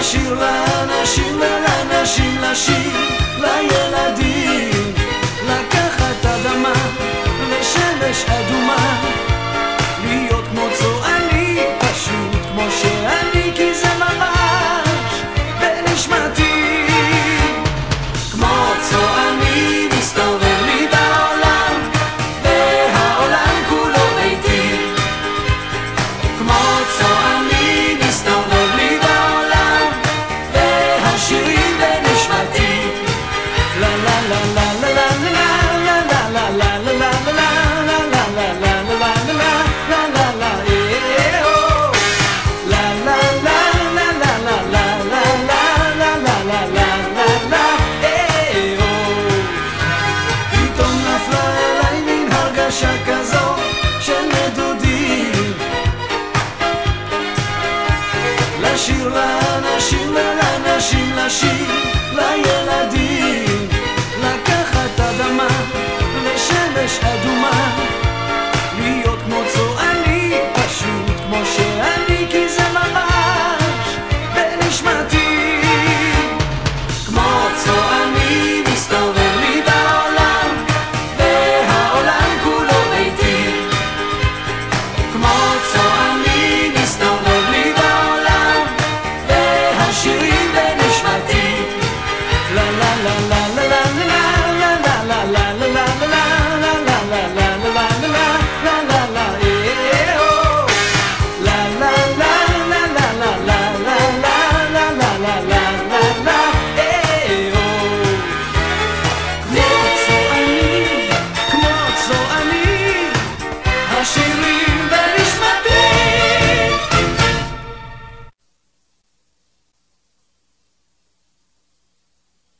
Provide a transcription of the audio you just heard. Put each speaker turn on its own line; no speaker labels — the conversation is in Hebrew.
לשיר לאנשים ולאנשים, לשיר לילדים, לקחת אדמה ושמש אדומה, להיות כמו צועני, פשוט כמו שאני, כי זה ממש בנשמתי. כמו צועני מסתובב לי בעולם, והעולם כולו ביתי. כמו צועני מסתובב לי בעולם, והשירים בנשמתי. לה לה לה לה לה לה לה לה לה לה לה כזו של נדודים, לשיר לאנשים ולאנשים, לשיר לילדים.